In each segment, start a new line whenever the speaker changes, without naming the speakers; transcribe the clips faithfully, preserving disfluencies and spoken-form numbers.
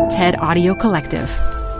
TED Audio Collective.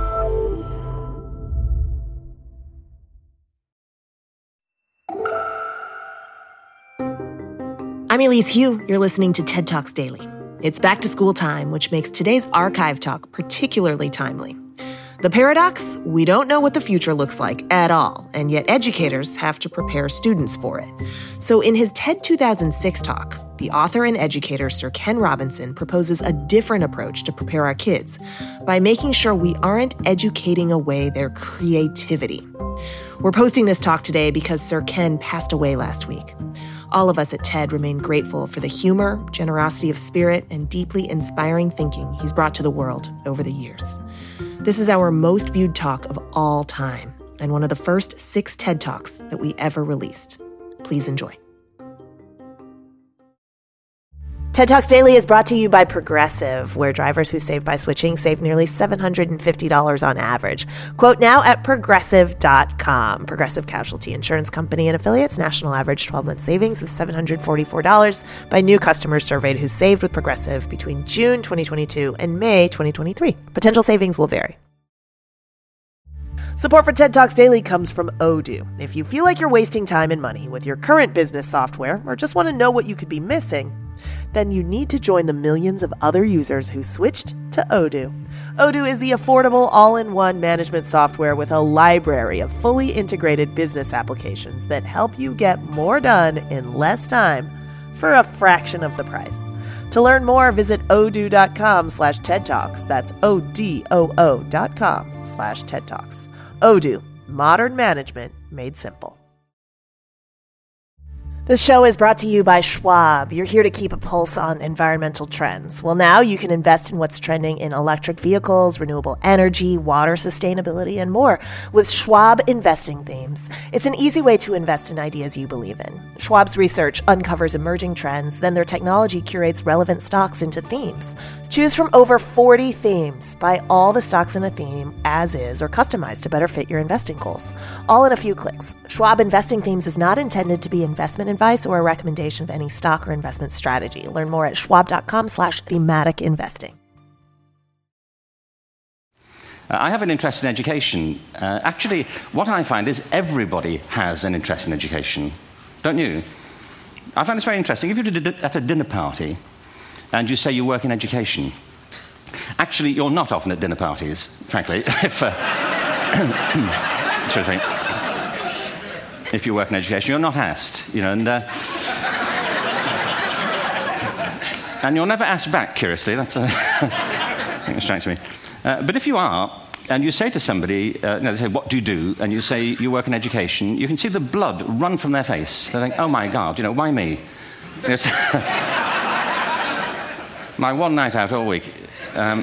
I'm Elise Hu. You're listening to TED Talks Daily. It's back to school time, which makes today's archive talk particularly timely. The paradox? We don't know what the future looks like at all, and yet educators have to prepare students for it. So in his TED two thousand six talk, the author and educator Sir Ken Robinson proposes a different approach to prepare our kids by making sure we aren't educating away their creativity. We're posting this talk today because Sir Ken passed away last week. All of us at TED remain grateful for the humor, generosity of spirit, and deeply inspiring thinking he's brought to the world over the years. This is our most viewed talk of all time, and one of the first six TED Talks that we ever released. Please enjoy. TED Talks Daily is brought to you by Progressive, where drivers who save by switching save nearly seven hundred fifty dollars on average. Quote now at progressive dot com. Progressive Casualty Insurance Company and affiliates. National average twelve-month savings of seven hundred forty-four dollars by new customers surveyed who saved with Progressive between June twenty twenty-two and May twenty twenty-three. Potential savings will vary. Support for TED Talks Daily comes from Odoo. If you feel like you're wasting time and money with your current business software or just want to know what you could be missing, then you need to join the millions of other users who switched to Odoo. Odoo is the affordable all-in-one management software with a library of fully integrated business applications that help you get more done in less time for a fraction of the price. To learn more, visit odoo.com slash TED Talks. That's O-D-O-O dot com slash TED Talks. Odoo, modern management made simple. This show is brought to you by Schwab. You're here to keep a pulse on environmental trends. Well, now you can invest in what's trending in electric vehicles, renewable energy, water sustainability, and more with Schwab Investing Themes. It's an easy way to invest in ideas you believe in. Schwab's research uncovers emerging trends, then their technology curates relevant stocks into themes. Choose from over forty themes. Buy all the stocks in a theme as is or customized to better fit your investing goals. All in a few clicks. Schwab Investing Themes is not intended to be investment advice or a recommendation of any stock or investment strategy. Learn more at schwab.com slash thematic investing.
Uh, I have an interest in education. Uh, actually, what I find is everybody has an interest in education. Don't you? I find this very interesting. If you're at a dinner party and you say you work in education, actually, you're not often at dinner parties, frankly. if, uh, sort of thing. If you work in education, you're not asked, you know, and uh, and you're never asked back, curiously. That's uh, I think it strikes me. Uh, but if you are, and you say to somebody, uh, no, they say, "What do you do?" and you say you work in education, you can see the blood run from their face. They think, "Oh my God, you know, why me?" It's my one night out all week. Um,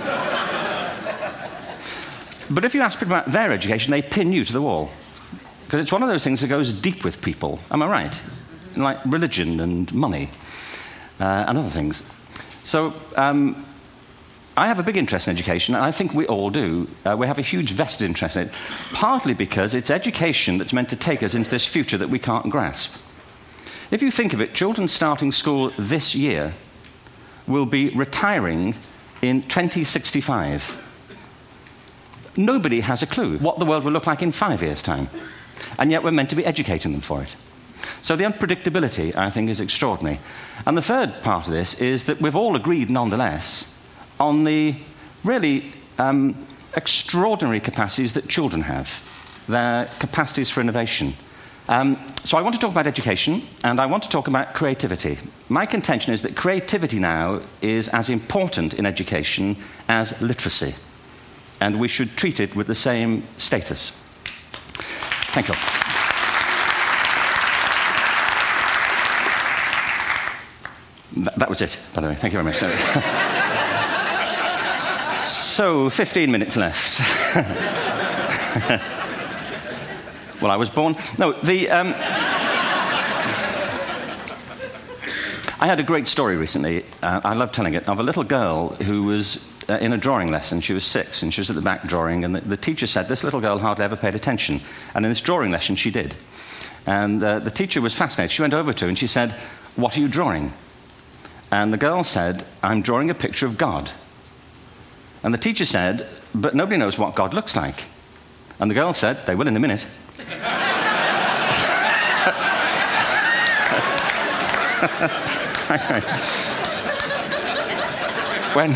but if you ask people about their education, they pin you to the wall. Because it's one of those things that goes deep with people. Am I right? Like religion and money uh, and other things. So um, I have a big interest in education, and I think we all do. Uh, we have a huge vested interest in it, partly because it's education that's meant to take us into this future that we can't grasp. If you think of it, children starting school this year will be retiring in twenty sixty-five. Nobody has a clue what the world will look like in five years' time. And yet we're meant to be educating them for it. So the unpredictability, I think, is extraordinary. And the third part of this is that we've all agreed, nonetheless, on the really um, extraordinary capacities that children have, their capacities for innovation. Um, so I want to talk about education, and I want to talk about creativity. My contention is that creativity now is as important in education as literacy, and we should treat it with the same status. Thank you. That, that was it, by the way. Thank you very much. So, fifteen minutes left. Well, I was born... No, the... Um, I had a great story recently, uh, I love telling it, of a little girl who was uh, in a drawing lesson. She was six, and she was at the back drawing, and the, the teacher said, this little girl hardly ever paid attention. And in this drawing lesson, she did. And uh, the teacher was fascinated. She went over to her, and she said, what are you drawing? And the girl said, I'm drawing a picture of God. And the teacher said, but nobody knows what God looks like. And the girl said, they will in a minute. when,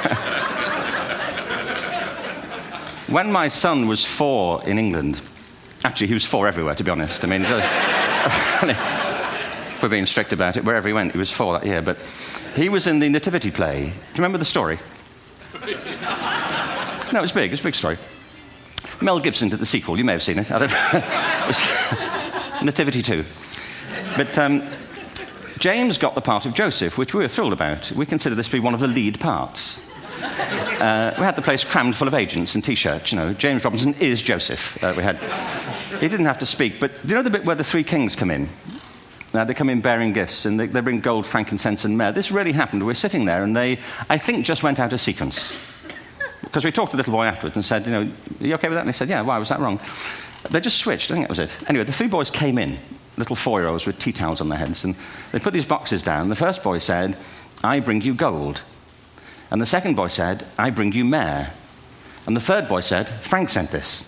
when my son was four in England, actually he was four everywhere, to be honest. I mean, if we're being strict about it, wherever he went, he was four that year. But he was in the Nativity play. Do you remember the story? No, it was big. It was a big story. Mel Gibson did the sequel. You may have seen it. I don't know. It was Nativity two. But um, James got the part of Joseph, which we were thrilled about. We consider this to be one of the lead parts. Uh, we had the place crammed full of agents and T-shirts. You know, James Robinson is Joseph. Uh, we had. He didn't have to speak. But do you know the bit where the three kings come in? Now, they come in bearing gifts, and they, they bring gold, frankincense, and myrrh. This really happened. We're sitting there, and they, I think, just went out of sequence. Because we talked to the little boy afterwards and said, you know, are you okay with that? And they said, yeah, why was that wrong? They just switched. I think that was it. Anyway, the three boys came in, little four-year-olds with tea towels on their heads, and they put these boxes down. The first boy said, I bring you gold. And the second boy said, I bring you myrrh. And the third boy said, Frank sent this.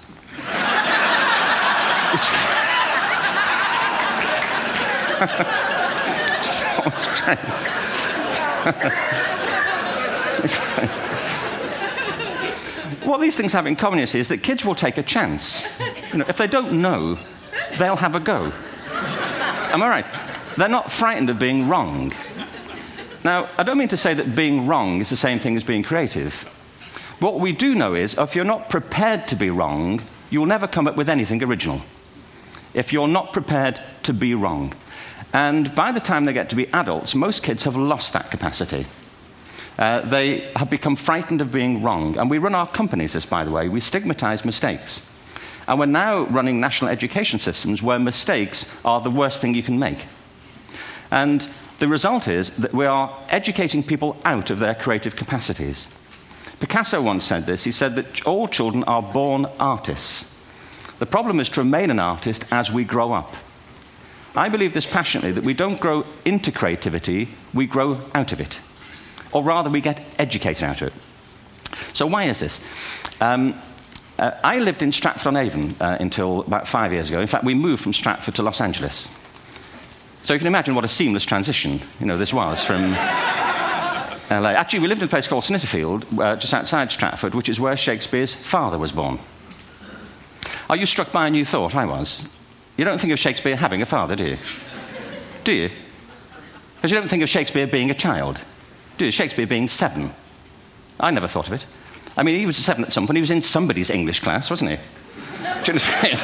What these things have in common is that kids will take a chance. You know, if they don't know, they'll have a go. Am I right? They're not frightened of being wrong. Now, I don't mean to say that being wrong is the same thing as being creative. What we do know is, if you're not prepared to be wrong, you'll never come up with anything original. If you're not prepared to be wrong. And by the time they get to be adults, most kids have lost that capacity. Uh, they have become frightened of being wrong. And we run our companies this, by the way. We stigmatize mistakes. And we're now running national education systems where mistakes are the worst thing you can make. And the result is that we are educating people out of their creative capacities. Picasso once said this. He said that all children are born artists. The problem is to remain an artist as we grow up. I believe this passionately, that we don't grow into creativity, we grow out of it. Or rather, we get educated out of it. So why is this? Um, uh, I lived in Stratford-on-Avon uh, until about five years ago. In fact, we moved from Stratford to Los Angeles. So you can imagine what a seamless transition, you know, this was from L A. Actually, we lived in a place called Snitterfield, uh, just outside Stratford, which is where Shakespeare's father was born. Are you struck by a new thought? I was. You don't think of Shakespeare having a father, do you? Do you? Because you don't think of Shakespeare being a child. Do you? Shakespeare being seven. I never thought of it. I mean, he was seven at some point. He was in somebody's English class, wasn't he? Do you understand?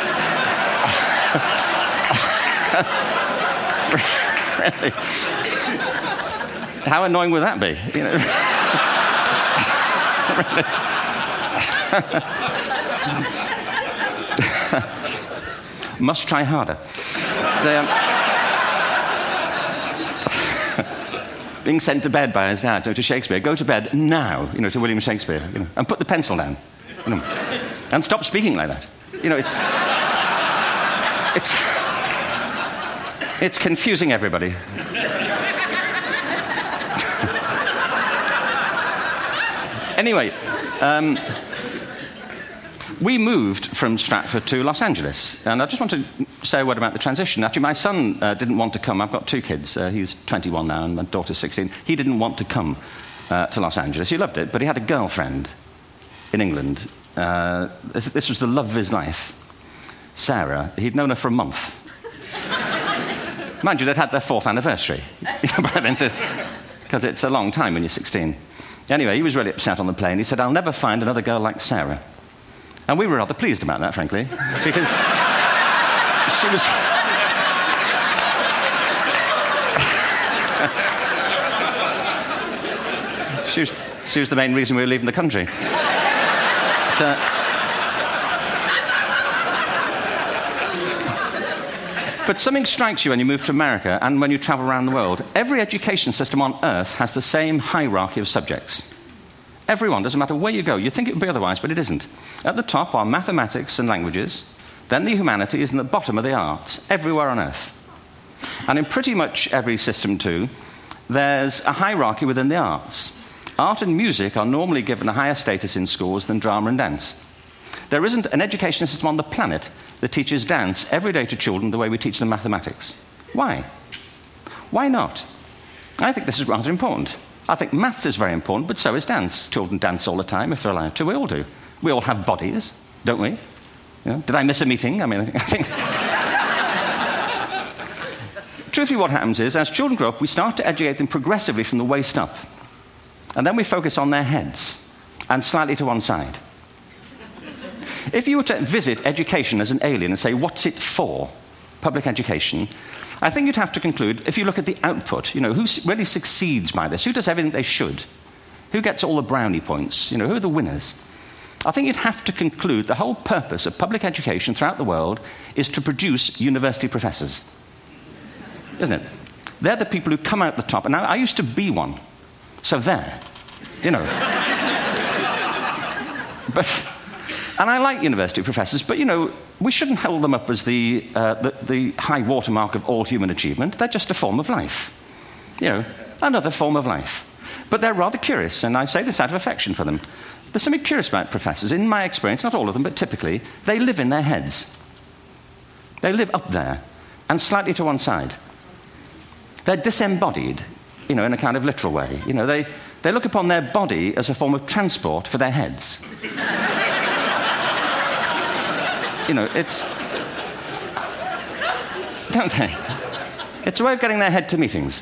Really? How annoying would that be? You know? Must try harder. They, um, being sent to bed by his dad, to Shakespeare, go to bed now, you know, to William Shakespeare, you know, and put the pencil down, you know, and stop speaking like that. You know, it's it's it's confusing everybody. Anyway. Um, We moved from Stratford to Los Angeles, and I just want to say a word about the transition. Actually, my son uh, didn't want to come. I've got two kids. Uh, he's twenty-one now, and my daughter's sixteen. He didn't want to come uh, to Los Angeles. He loved it, but he had a girlfriend in England. Uh, this, this was the love of his life, Sarah. He'd known her for a month. Mind you, they'd had their fourth anniversary by then, because it's a long time when you're sixteen. Anyway, he was really upset on the plane. He said, I'll never find another girl like Sarah. And we were rather pleased about that, frankly, because she was... she was... She was the main reason we were leaving the country. But, uh... but something strikes you when you move to America and when you travel around the world. Every education system on Earth has the same hierarchy of subjects. Everyone, doesn't matter where you go. You'd think it would be otherwise, but it isn't. At the top are mathematics and languages, then the humanities, and at the bottom are the arts, everywhere on Earth. And in pretty much every system, too, there's a hierarchy within the arts. Art and music are normally given a higher status in schools than drama and dance. There isn't an education system on the planet that teaches dance every day to children the way we teach them mathematics. Why? Why not? I think this is rather important. I think maths is very important, but so is dance. Children dance all the time if they're allowed to. We all do. We all have bodies, don't we? You know, did I miss a meeting? I mean, I think... Truthfully, what happens is, as children grow up, we start to educate them progressively from the waist up. And then we focus on their heads and slightly to one side. If you were to visit education as an alien and say, what's it for, public education, I think you'd have to conclude, if you look at the output, you know, who really succeeds by this? Who does everything they should? Who gets all the brownie points? You know, who are the winners? I think you'd have to conclude the whole purpose of public education throughout the world is to produce university professors. Isn't it? They're the people who come out the top. And now, I used to be one. So there. You know. But... And I like university professors, but, you know, we shouldn't hold them up as the, uh, the, the high watermark of all human achievement. They're just a form of life. You know, another form of life. But they're rather curious, and I say this out of affection for them. There's something curious about professors. In my experience, not all of them, but typically, they live in their heads. They live up there, and slightly to one side. They're disembodied, you know, in a kind of literal way. You know, they, they look upon their body as a form of transport for their heads. You know, it's... Don't they? It's a way of getting their head to meetings.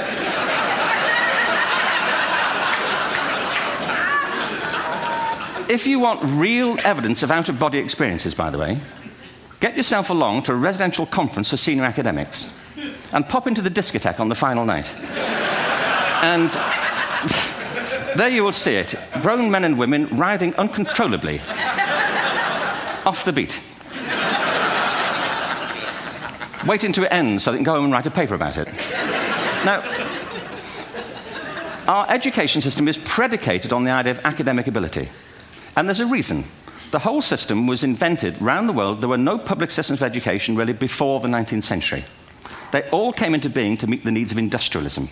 If you want real evidence of out-of-body experiences, by the way, get yourself along to a residential conference for senior academics and pop into the discotheque on the final night. And there you will see it. Grown men and women writhing uncontrollably off the beat. Waiting to end so they can go home and write a paper about it. Now, our education system is predicated on the idea of academic ability. And there's a reason. The whole system was invented around the world. There were no public systems of education really before the nineteenth century. They all came into being to meet the needs of industrialism.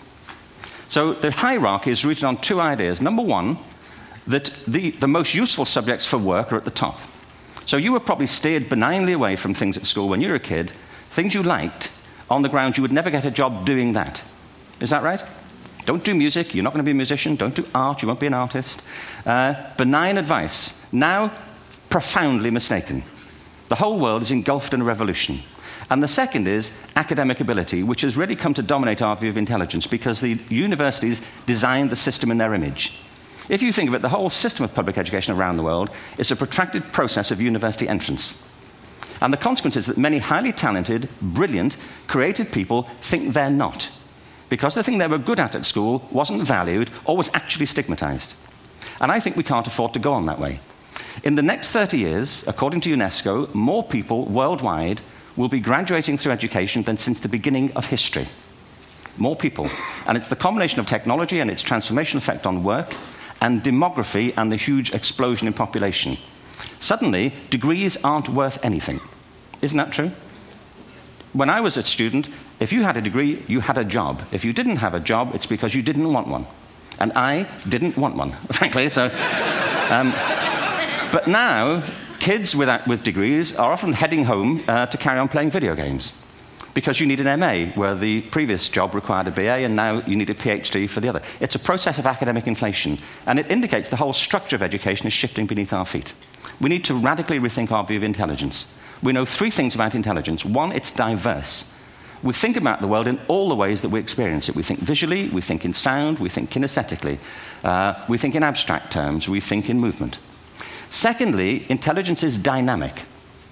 So the hierarchy is rooted on two ideas. Number one, that the, the most useful subjects for work are at the top. So you were probably steered benignly away from things at school when you were a kid, things you liked, on the grounds you would never get a job doing that. Is that right? Don't do music, you're not going to be a musician. Don't do art, you won't be an artist. Uh, benign advice. Now, profoundly mistaken. The whole world is engulfed in a revolution. And the second is academic ability, which has really come to dominate our view of intelligence because the universities designed the system in their image. If you think of it, the whole system of public education around the world is a protracted process of university entrance. And the consequence is that many highly talented, brilliant, creative people think they're not, because the thing they were good at at school wasn't valued or was actually stigmatized. And I think we can't afford to go on that way. In the next thirty years, according to UNESCO, more people worldwide will be graduating through education than since the beginning of history. More people. And it's the combination of technology and its transformational effect on work and demography and the huge explosion in population. Suddenly, degrees aren't worth anything. Isn't that true? When I was a student, if you had a degree, you had a job. If you didn't have a job, it's because you didn't want one. And I didn't want one, frankly. So, um, but now, kids without, with degrees are often heading home uh, to carry on playing video games. Because you need an M A, where the previous job required a B A, and now you need a PhD for the other. It's a process of academic inflation, and it indicates the whole structure of education is shifting beneath our feet. We need to radically rethink our view of intelligence. We know three things about intelligence. One, it's diverse. We think about the world in all the ways that we experience it. We think visually, we think in sound, we think kinesthetically, uh, we think in abstract terms, we think in movement. Secondly, intelligence is dynamic.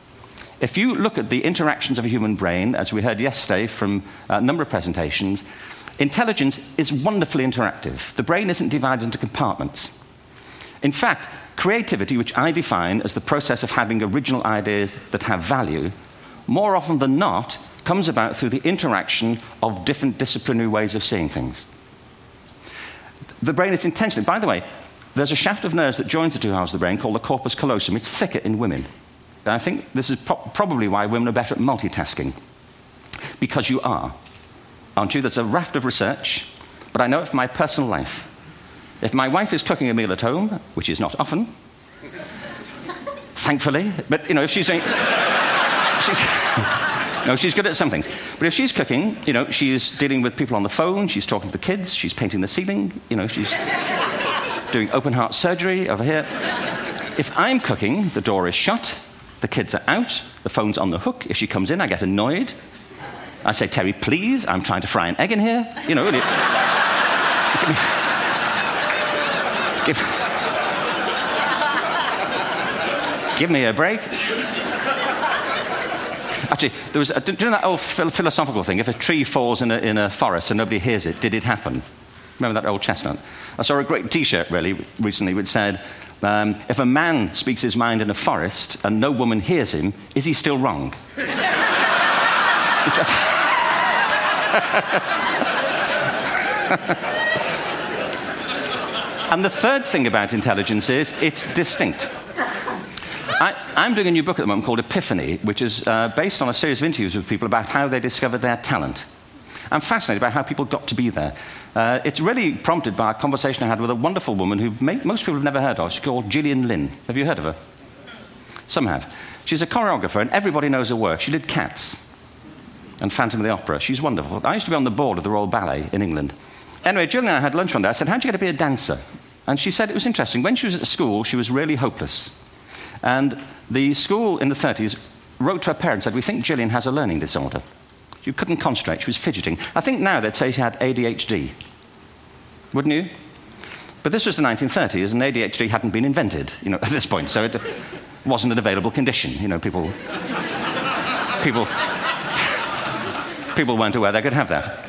If you look at the interactions of a human brain, as we heard yesterday from a number of presentations, intelligence is wonderfully interactive. The brain isn't divided into compartments. In fact, creativity, which I define as the process of having original ideas that have value, more often than not, comes about through the interaction of different disciplinary ways of seeing things. The brain is intentionally... By the way, there's a shaft of nerves that joins the two halves of the brain called the corpus callosum. It's thicker in women. And I think this is pro- probably why women are better at multitasking. Because you are. Aren't you? There's a raft of research, but I know it from my personal life. If my wife is cooking a meal at home, which is not often, thankfully, but, you know, if she's doing... she's, no, she's good at some things. But if she's cooking, you know, she's dealing with people on the phone, she's talking to the kids, she's painting the ceiling, you know, she's doing open-heart surgery over here. If I'm cooking, the door is shut, the kids are out, the phone's on the hook. If she comes in, I get annoyed. I say, Terry, please, I'm trying to fry an egg in here. You know, really. Give me... Give... Give me a break. Actually, there was a, do you know that old philosophical thing? If a tree falls in a, in a forest and nobody hears it, did it happen? Remember that old chestnut? I saw a great T-shirt, really, recently, which said, um, if a man speaks his mind in a forest and no woman hears him, is he still wrong? And the third thing about intelligence is it's distinct. I, I'm doing a new book at the moment called Epiphany, which is uh, based on a series of interviews with people about how they discovered their talent. I'm fascinated by how people got to be there. Uh, it's really prompted by a conversation I had with a wonderful woman who may, most people have never heard of. She's called Gillian Lynn. Have you heard of her? Some have. She's a choreographer, and everybody knows her work. She did Cats and Phantom of the Opera. She's wonderful. I used to be on the board of the Royal Ballet in England. Anyway, Gillian and I had lunch one day. I said, how'd you get to be a dancer? And she said it was interesting. When she was at school, she was really hopeless. And the school in the thirties wrote to her parents and said, we think Gillian has a learning disorder. She couldn't concentrate, she was fidgeting. I think now they'd say she had A D H D. Wouldn't you? But this was the nineteen thirties, and A D H D hadn't been invented, you know, at this point, so it wasn't an available condition. You know, people... people... people weren't aware they could have that.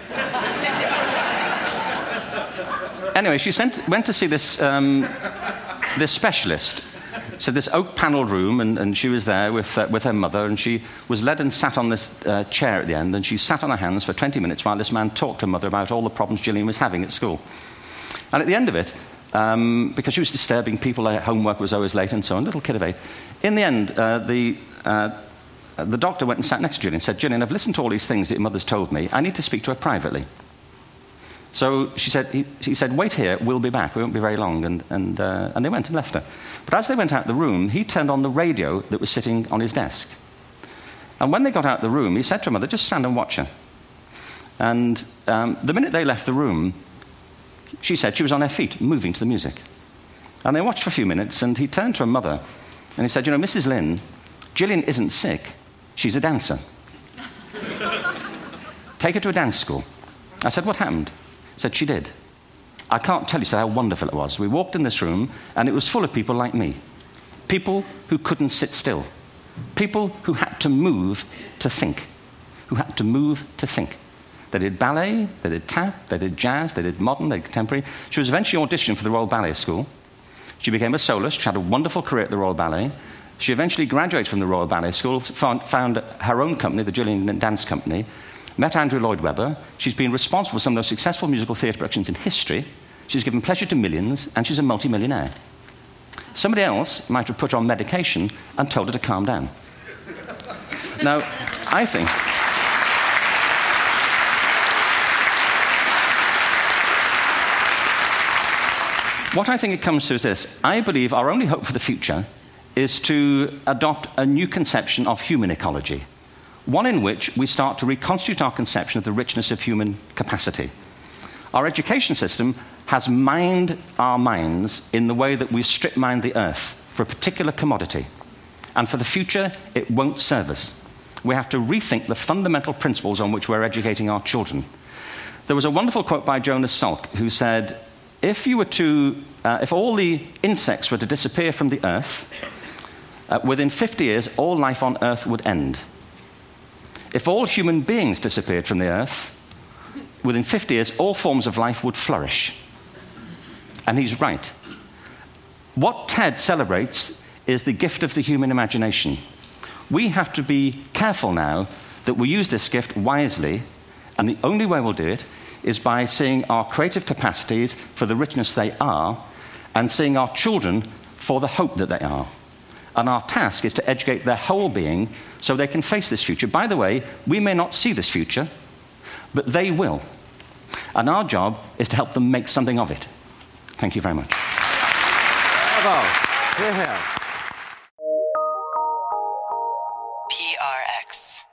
Anyway, she sent, went to see this, um, this specialist. So this oak-panelled room, and, and she was there with, uh, with her mother, and she was led and sat on this uh, chair at the end, and she sat on her hands for twenty minutes while this man talked to her mother about all the problems Gillian was having at school. And at the end of it, um, because she was disturbing people, her homework was always late and so on, little kid of eight, in the end, uh, the, uh, the doctor went and sat next to Gillian and said, Gillian, I've listened to all these things that your mother's told me. I need to speak to her privately. So she said, he, he said, wait here, we'll be back. We won't be very long. And, and, uh, and they went and left her. But as they went out the room, he turned on the radio that was sitting on his desk. And when they got out the room, he said to her mother, just stand and watch her. And um, the minute they left the room, she said she was on her feet, moving to the music. And they watched for a few minutes, and he turned to her mother, and he said, you know, Missus Lynn, Gillian isn't sick, she's a dancer. Take her to a dance school. I said, what happened? He said, she did. I can't tell you how wonderful it was. We walked in this room, and it was full of people like me. People who couldn't sit still. People who had to move to think. Who had to move to think. They did ballet, they did tap, they did jazz, they did modern, they did contemporary. She was eventually auditioned for the Royal Ballet School. She became a soloist. She had a wonderful career at the Royal Ballet. She eventually graduated from the Royal Ballet School, found, found her own company, the Gillian Dance Company, met Andrew Lloyd Webber. She's been responsible for some of the most successful musical theatre productions in history. She's given pleasure to millions, and she's a multi-millionaire. Somebody else might have put her on medication and told her to calm down. Now, I think... What I think it comes to is this. I believe our only hope for the future is to adopt a new conception of human ecology, one in which we start to reconstitute our conception of the richness of human capacity. Our education system has mined our minds in the way that we strip mine the earth for a particular commodity. And for the future, it won't serve us. We have to rethink the fundamental principles on which we're educating our children. There was a wonderful quote by Jonas Salk, who said, if you were to, uh, if all the insects were to disappear from the earth, uh, within fifty years, all life on earth would end. If all human beings disappeared from the earth, within fifty years, all forms of life would flourish. And he's right. What TED celebrates is the gift of the human imagination. We have to be careful now that we use this gift wisely, and the only way we'll do it is by seeing our creative capacities for the richness they are, and seeing our children for the hope that they are. And our task is to educate their whole being so they can face this future. By the way, we may not see this future, but they will. And our job is to help them make something of it. Thank you very much.
Bravo. Here, here.
P R X.